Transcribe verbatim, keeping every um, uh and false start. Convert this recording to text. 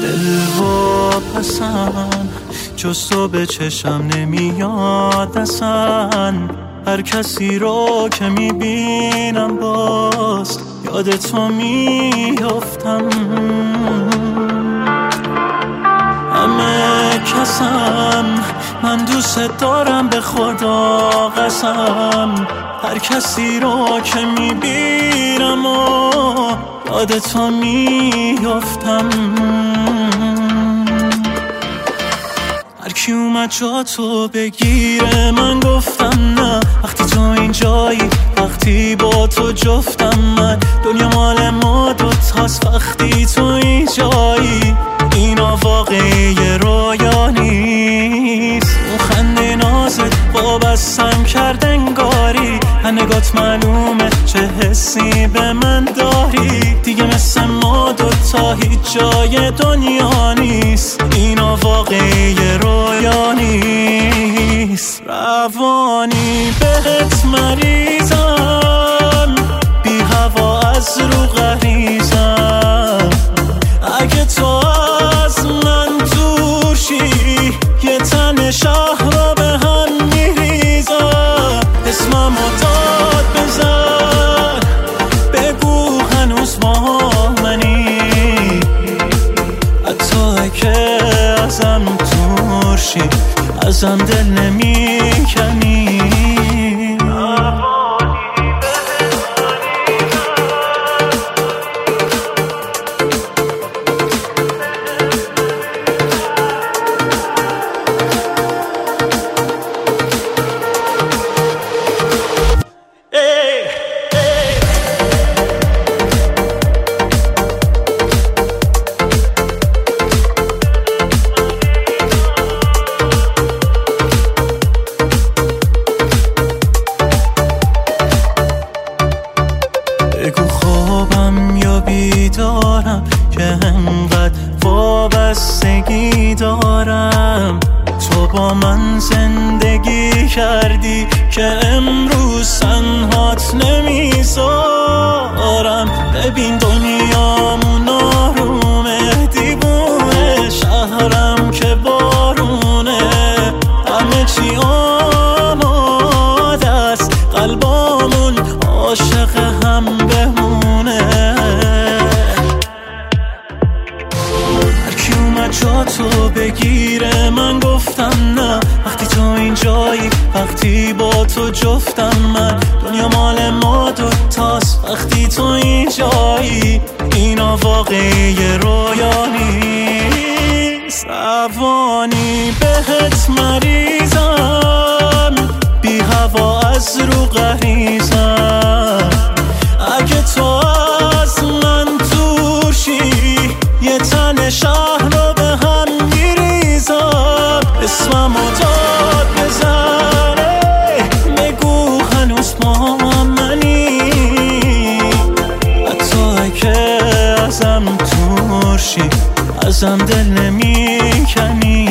دل و پسن جز تو به چشم نمیاد اصلا. هر کسی رو که میبینم باز یاد تو میافتم. همه کسم من دوست دارم به خدا قسم. هر کسی رو که میبینم و یاد تو میافتم. هر کی اومد جا تو بگیره من گفتم نه. وقتی تو اینجایی وقتی با تو جفتم من. دنیا مال ما دوتاست وقتی تو اینجایی. اینا واقعی رویا نیست. اون خنده نازت وابستم کرد انگاری. نگات معلومه چه حسی به من داری. دیگه مثل ما دوتا هیچ جای دنیا نیست. اینا واقعی رویا نیست. روانی بهت مریضم، بی هوا از رو غریزم. اگه تو از من دور شی یه تن شهر رو به هم میریزم. اسممو داد بزن بگو هنوز با منی. حتی که ازم دور شی ازم دل نمیکنی. بگو خوابم یا بیدارم که انقدر وابستگی دارم. تو با من زندگی کردی که امروز تنهات نمیذارم. ببین دنیامون آرومه دیوونه. شهرم که بارونه همه چی آماده است. قلبامون عاشق هم بمونه. هر کی اومد جا تو بگیره من گفتم نه. وقتی تو اینجایی وقتی با تو جفتم من. دنیا مال ما دوتاست وقتی تو اینجایی. اینا واقعی رویا نیست. روانی بهت مریضم، بی هوا از رو غریزم. اگه تو از من دور شی یه تن شهر رو به هم میریزم. اسممو داد بزنه بگو هنوز با منی. حتی که ازم دور شی ازم دل نمیکنی.